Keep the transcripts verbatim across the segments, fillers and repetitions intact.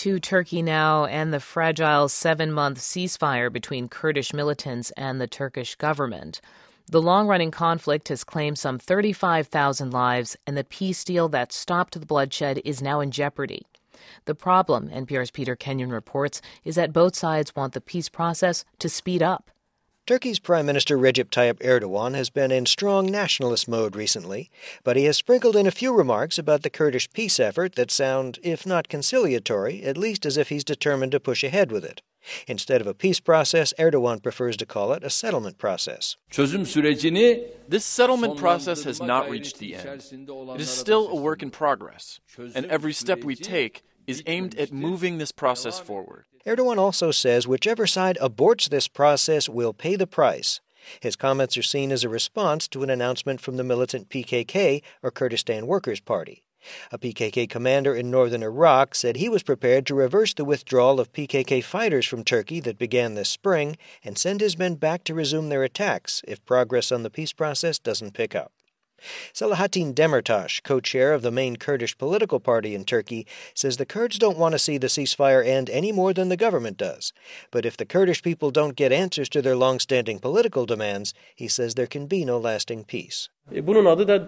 to Turkey now and the fragile seven-month ceasefire between Kurdish militants and the Turkish government. The long-running conflict has claimed some thirty-five thousand lives, and the peace deal that stopped the bloodshed is now in jeopardy. The problem, N P R's Peter Kenyon reports, is that both sides want the peace process to speed up. Turkey's Prime Minister Recep Tayyip Erdogan has been in strong nationalist mode recently, but he has sprinkled in a few remarks about the Kurdish peace effort that sound, if not conciliatory, at least as if he's determined to push ahead with it. Instead of a peace process, Erdogan prefers to call it a settlement process. This settlement process has not reached the end. It is still a work in progress, and every step we take is aimed at moving this process forward. Erdogan also says whichever side aborts this process will pay the price. His comments are seen as a response to an announcement from the militant P K K, or Kurdistan Workers' Party. A P K K commander in northern Iraq said he was prepared to reverse the withdrawal of P K K fighters from Turkey that began this spring and send his men back to resume their attacks if progress on the peace process doesn't pick up. Selahattin Demirtas, co-chair of the main Kurdish political party in Turkey, says the Kurds don't want to see the ceasefire end any more than the government does. But if the Kurdish people don't get answers to their long-standing political demands, he says there can be no lasting peace. I don't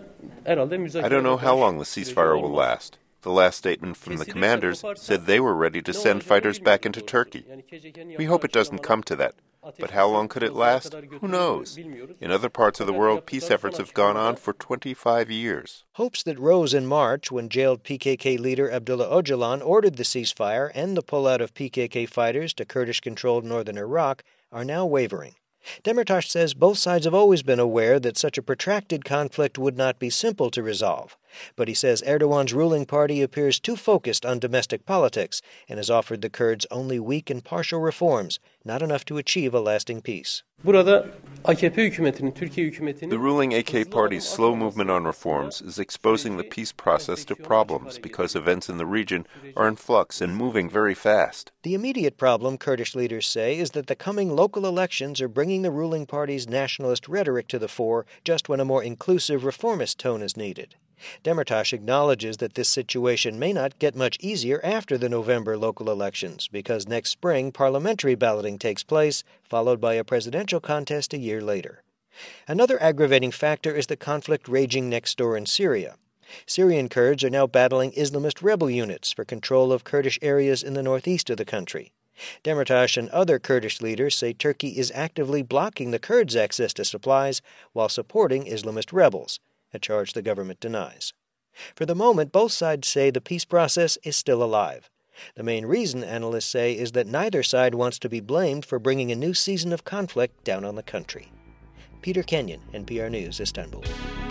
know how long the ceasefire will last. The last statement from the commanders said they were ready to send fighters back into Turkey. We hope it doesn't come to that. But how long could it last? Who knows? In other parts of the world, peace efforts have gone on for twenty-five years. Hopes that rose in March when jailed P K K leader Abdullah Öcalan ordered the ceasefire and the pullout of P K K fighters to Kurdish-controlled northern Iraq are now wavering. Demirtas says both sides have always been aware that such a protracted conflict would not be simple to resolve. But he says Erdogan's ruling party appears too focused on domestic politics and has offered the Kurds only weak and partial reforms, not enough to achieve a lasting peace. The ruling A K party's slow movement on reforms is exposing the peace process to problems because events in the region are in flux and moving very fast. The immediate problem, Kurdish leaders say, is that the coming local elections are bringing the ruling party's nationalist rhetoric to the fore just when a more inclusive reformist tone is needed. Demirtas acknowledges that this situation may not get much easier after the November local elections because next spring parliamentary balloting takes place, followed by a presidential contest a year later. Another aggravating factor is the conflict raging next door in Syria. Syrian Kurds are now battling Islamist rebel units for control of Kurdish areas in the northeast of the country. Demirtas and other Kurdish leaders say Turkey is actively blocking the Kurds' access to supplies while supporting Islamist rebels, a charge the government denies. For the moment, both sides say the peace process is still alive. The main reason, analysts say, is that neither side wants to be blamed for bringing a new season of conflict down on the country. Peter Kenyon, N P R News, Istanbul.